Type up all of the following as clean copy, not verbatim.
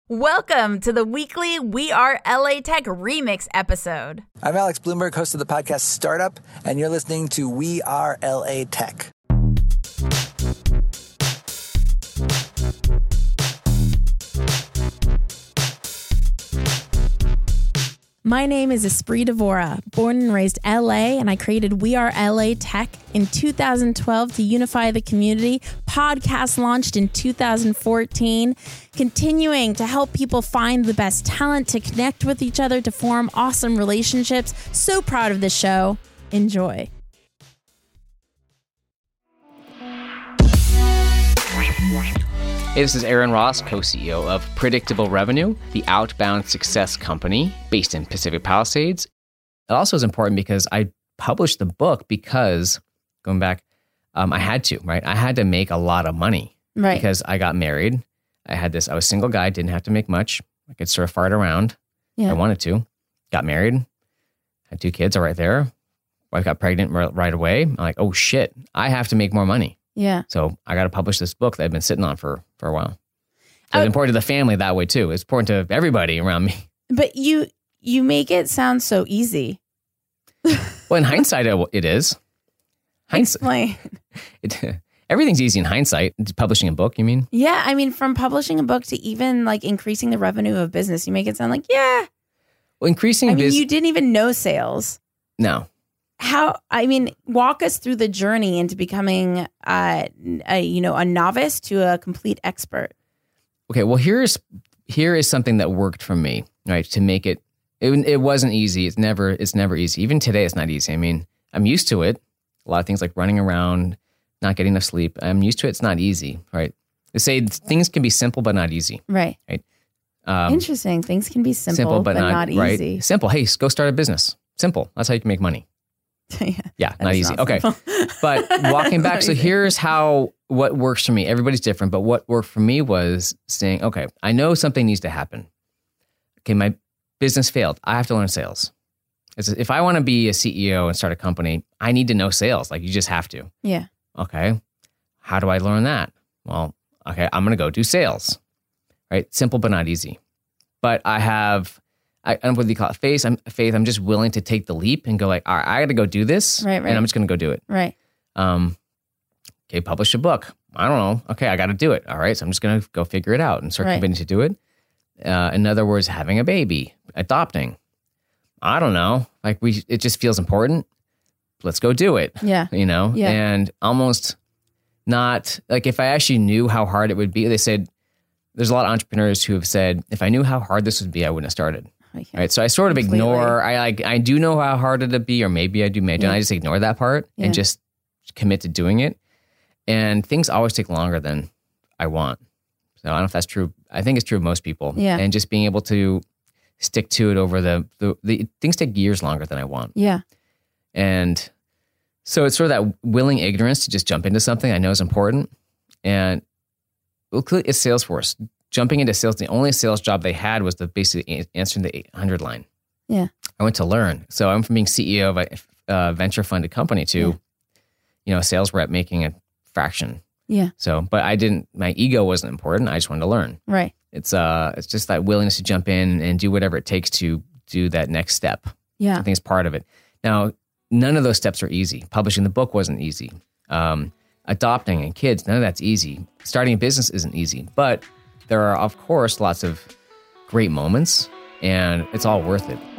Welcome to the weekly We Are LA Tech remix episode. I'm Alex Bloomberg, host of the podcast Startup, and you're listening to We Are LA Tech. My name is Esprit Devora, born and raised LA, and I created We Are LA Tech in 2012 to unify the community. Podcast launched in 2014, continuing to help people find the best talent, to connect with each other, to form awesome relationships. So proud of this show. Enjoy. Hey, this is Aaron Ross, co-CEO of Predictable Revenue, the outbound success company based in Pacific Palisades. It also is important because I published the book because, going back, I had to, right? I had to make a lot of money, Right. Because I got married. I was a single guy, didn't have to make much. I could sort of fart around if I wanted to. Got married, had 2 kids right there. Wife got pregnant right away. I'm like, oh shit, I have to make more money. Yeah. So I got to publish this book that I've been sitting on for a while. So it's important to the family that way too. It's important to everybody around me. But you make it sound so easy. Well, in hindsight, it is. Explain. Everything's easy in hindsight. Publishing a book, you mean? Yeah, I mean, from publishing a book to even like increasing the revenue of business, you make it sound like, yeah. Well, increasing you didn't even know sales. No. Walk us through the journey into becoming a novice to a complete expert. Okay, well, here is something that worked for me, right? To make it wasn't easy. It's never easy. Even today, it's not easy. I mean, I'm used to it. A lot of things like running around, not getting enough sleep. I'm used to it. It's not easy, right? They say things can be simple but not easy. Right. Interesting. Things can be simple but not easy. Right? Simple. Hey, go start a business. Simple. That's how you can make money. Yeah, not easy. Okay. But walking back, so here's what works for me. Everybody's different, but what worked for me was saying, okay, I know something needs to happen. Okay, my business failed. I have to learn sales. If I want to be a CEO and start a company, I need to know sales. Like, you just have to. Yeah. Okay. How do I learn that? Well, okay, I'm going to go do sales. Right? Simple but not easy. But I don't know what you call it, faith. I'm just willing to take the leap and go like, all right, I got to go do this, right. And I'm just going to go do it. Right. Okay, publish a book. I don't know. Okay, I got to do it. All right, so I'm just going to go figure it out and start committing to do it. In other words, having a baby, adopting. I don't know. Like it just feels important. Let's go do it. Yeah. Yeah. And almost not like if I actually knew how hard it would be. They said there's a lot of entrepreneurs who have said if I knew how hard this would be, I wouldn't have started. Right, so I sort of ignore. I do know how hard it'd be, or maybe I do, maybe I just ignore that part and just commit to doing it. And things always take longer than I want. So I don't know if that's true. I think it's true of most people. Yeah. And just being able to stick to it over the things take years longer than I want. Yeah. And so it's sort of that willing ignorance to just jump into something I know is important. And it's Salesforce. Jumping into sales, the only sales job they had was basically answering the 800 line. Yeah. I went to learn. So I'm from being CEO of a venture funded company to, a sales rep making a fraction. Yeah. So, but my ego wasn't important. I just wanted to learn. Right. It's just that willingness to jump in and do whatever it takes to do that next step. Yeah. I think it's part of it. Now, none of those steps are easy. Publishing the book wasn't easy. Adopting and kids, none of that's easy. Starting a business isn't easy, but there are, of course, lots of great moments, and it's all worth it.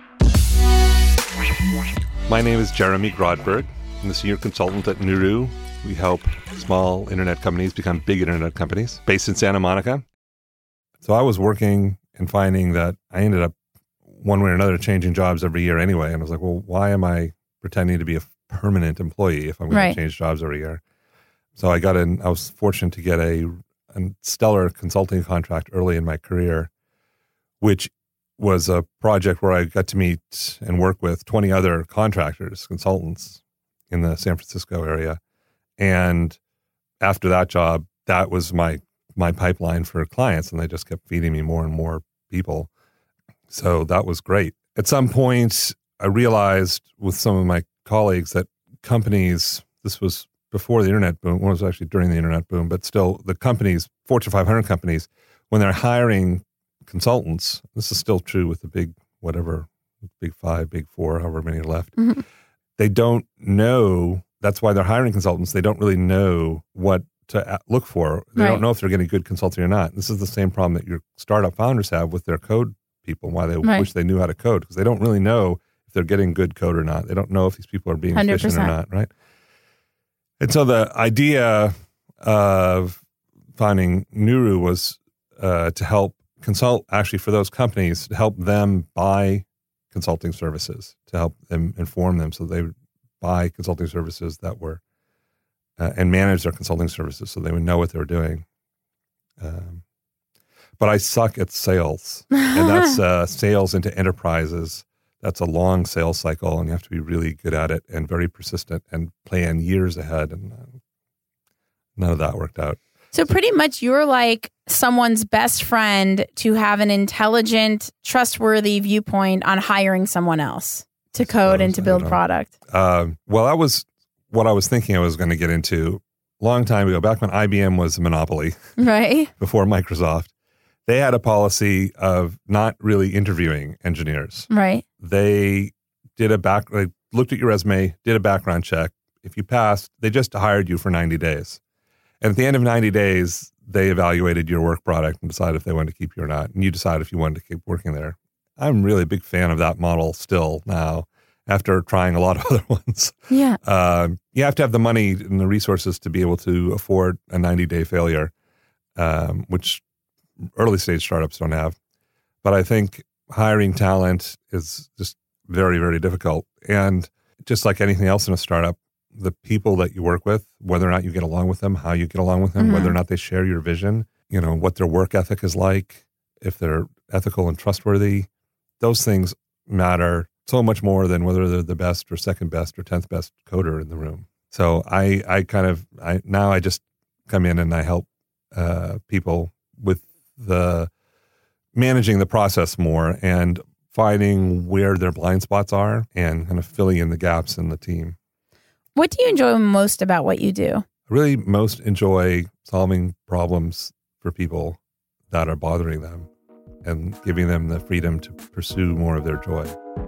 My name is Jeremy Grodberg. I'm the senior consultant at Nuru. We help small internet companies become big internet companies, based in Santa Monica. So I was working and finding that I ended up, one way or another, changing jobs every year anyway. And I was like, well, why am I pretending to be a permanent employee if I'm going to change jobs every year? So I was fortunate to get a stellar consulting contract early in my career, which was a project where I got to meet and work with 20 other contractors, consultants in the San Francisco area. And after that job, that was my pipeline for clients, and they just kept feeding me more and more people. So that was great. At some point, I realized with some of my colleagues that companies, this was before the internet boom, well, it was actually during the internet boom, but still the companies, Fortune 500 companies, when they're hiring consultants, this is still true with the big five, big four, however many are left. Mm-hmm. They don't know. That's why they're hiring consultants. They don't really know what to look for. They don't know if they're getting good consulting or not. This is the same problem that your startup founders have with their code people, why they wish they knew how to code, because they don't really know if they're getting good code or not. They don't know if these people are being 100%. Efficient or not, right? And so the idea of finding Nuru was to help consult, actually, for those companies, to help them buy consulting services, to help them inform them so they would buy consulting services that were and manage their consulting services so they would know what they were doing. But I suck at sales, and that's sales into enterprises. That's a long sales cycle, and you have to be really good at it and very persistent and plan years ahead, and none of that worked out. So pretty much you're like someone's best friend to have an intelligent, trustworthy viewpoint on hiring someone else to code and to build product. Well, that was what I was thinking I was going to get into a long time ago, back when IBM was a monopoly, right? Before Microsoft. They had a policy of not really interviewing engineers. Right. They did they looked at your resume, did a background check. If you passed, they just hired you for 90 days. And at the end of 90 days, they evaluated your work product and decided if they wanted to keep you or not. And you decide if you wanted to keep working there. I'm really a big fan of that model still now, after trying a lot of other ones. Yeah. You have to have the money and the resources to be able to afford a 90-day failure, which early stage startups don't have. But I think hiring talent is just very, very difficult. And just like anything else in a startup, the people that you work with, whether or not you get along with them, how you get along with them, whether or not they share your vision, what their work ethic is like, if they're ethical and trustworthy, those things matter so much more than whether they're the best or second best or 10th best coder in the room. So I just come in and I help people with the managing the process more and finding where their blind spots are and kind of filling in the gaps in the team. What do you enjoy most about what you do? I really most enjoy solving problems for people that are bothering them and giving them the freedom to pursue more of their joy.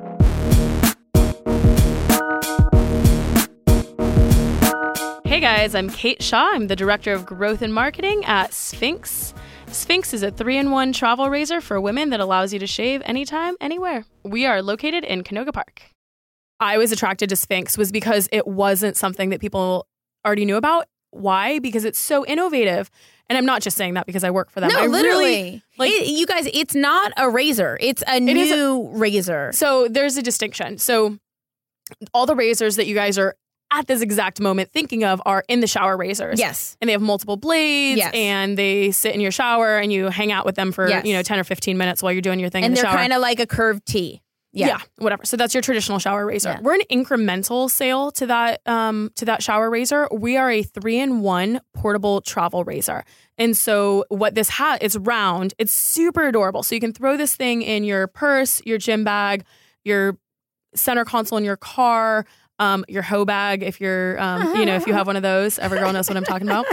Hey guys, I'm Kate Shaw. I'm the Director of Growth and Marketing at Sphinx. Sphinx is a 3-in-1 travel razor for women that allows you to shave anytime, anywhere. We are located in Canoga Park. I was attracted to Sphinx was because it wasn't something that people already knew about. Why? Because it's so innovative. And I'm not just saying that because I work for them. No, literally. You guys, it's not a razor. It's a new razor. So there's a distinction. So all the razors that you guys are at this exact moment thinking of are in the shower razors. Yes. And they have multiple blades. Yes. And they sit in your shower and you hang out with them for, 10 or 15 minutes while you're doing your thing in the shower. And they're kind of like a curved T. Yeah, whatever. So that's your traditional shower razor. Yeah. We're an incremental sale to that shower razor. We are a 3-in-1 portable travel razor. And so what this has, it's round. It's super adorable. So you can throw this thing in your purse, your gym bag, your center console in your car, your hoe bag if you're, if you have one of those. Every girl knows what I'm talking about.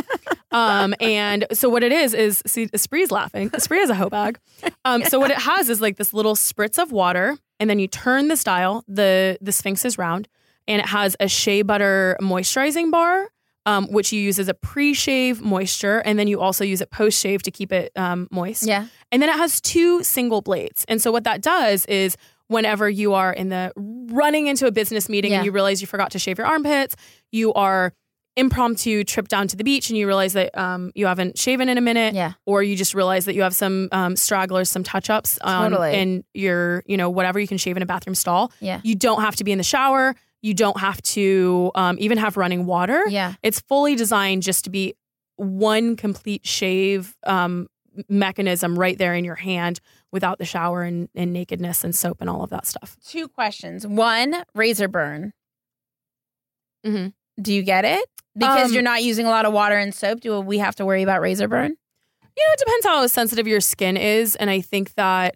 And so what it is see, Espree's laughing. Espree has a hoe bag. So what it has is like this little spritz of water. And then you turn this dial, the Sphinx is round, and it has a shea butter moisturizing bar, which you use as a pre-shave moisture, and then you also use it post-shave to keep it moist. Yeah. And then it has 2 single blades. And so what that does is whenever you are running into a business meeting and you realize you forgot to shave your armpits, you are impromptu trip down to the beach and you realize that you haven't shaven in a minute, or you just realize that you have some stragglers, some touch-ups in your, whatever, you can shave in a bathroom stall. Yeah. You don't have to be in the shower. You don't have to even have running water. Yeah. It's fully designed just to be one complete shave mechanism right there in your hand without the shower and nakedness and soap and all of that stuff. 2 questions. 1, razor burn. Mm-hmm. Do you get it? Because you're not using a lot of water and soap, do we have to worry about razor burn? It depends how sensitive your skin is. And I think that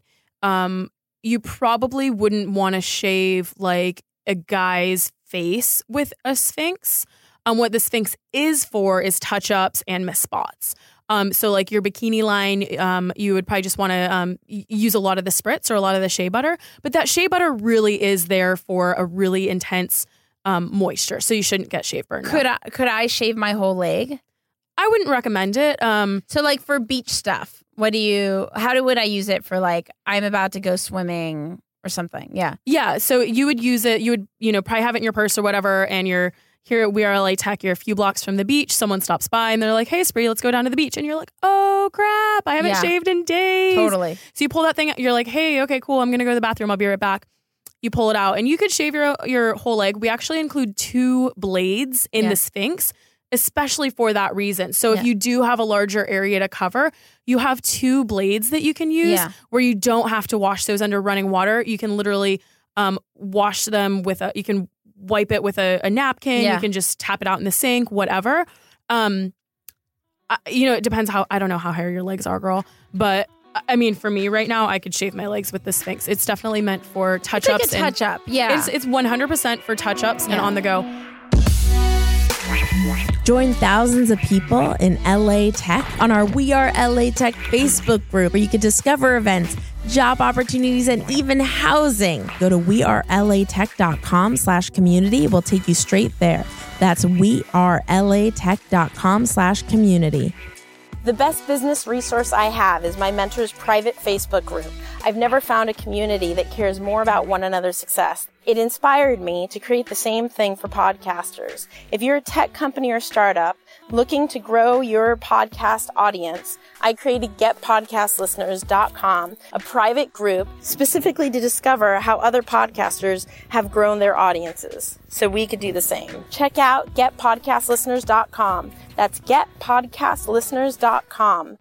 you probably wouldn't want to shave like a guy's face with a Sphinx. What the Sphinx is for is touch-ups and missed spots. So like your bikini line, you would probably just want to use a lot of the spritz or a lot of the shea butter. But that shea butter really is there for a really intense moisture. So you shouldn't get shave burn. Could I shave my whole leg? I wouldn't recommend it. So like for beach stuff, would I use it for like, I'm about to go swimming or something? Yeah. Yeah. So you would use it, you would, probably have it in your purse or whatever. And you're here at We Are LA Tech, you're a few blocks from the beach. Someone stops by and they're like, hey, Spree, let's go down to the beach. And you're like, oh crap, I haven't shaved in days. Totally. So you pull that thing out. You're like, hey, okay, cool. I'm going to go to the bathroom. I'll be right back. You pull it out and you could shave your whole leg. We actually include 2 blades in the Sphinx, especially for that reason. So if you do have a larger area to cover, you have 2 blades that you can use where you don't have to wash those under running water. You can literally wash them you can wipe it with a napkin. You can just tap it out in the sink, whatever. It depends I don't know how hairy your legs are, girl. But I mean, for me right now, I could shave my legs with the Sphinx. It's definitely meant for touch-ups. It's like a touch-up, yeah. It's 100% for touch-ups and on the go. Join thousands of people in LA Tech on our We Are LA Tech Facebook group, where you can discover events, job opportunities, and even housing. Go to wearelatech.com/community. We'll take you straight there. That's wearelatech.com/community. The best business resource I have is my mentor's private Facebook group. I've never found a community that cares more about one another's success. It inspired me to create the same thing for podcasters. If you're a tech company or startup looking to grow your podcast audience, I created GetPodcastListeners.com, a private group specifically to discover how other podcasters have grown their audiences, so we could do the same. Check out GetPodcastListeners.com. That's GetPodcastListeners.com.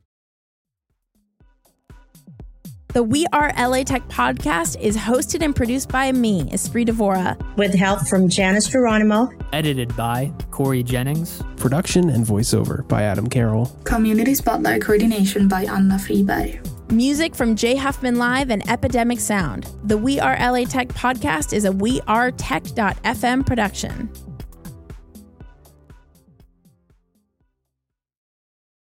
The We Are LA Tech podcast is hosted and produced by me, Espree Devora. With help from Janice Geronimo. Edited by Corey Jennings. Production and voiceover by Adam Carroll. Community Spotlight coordination by Anna Friberg. Music from Jay Huffman Live and Epidemic Sound. The We Are LA Tech podcast is a wearetech.fm production.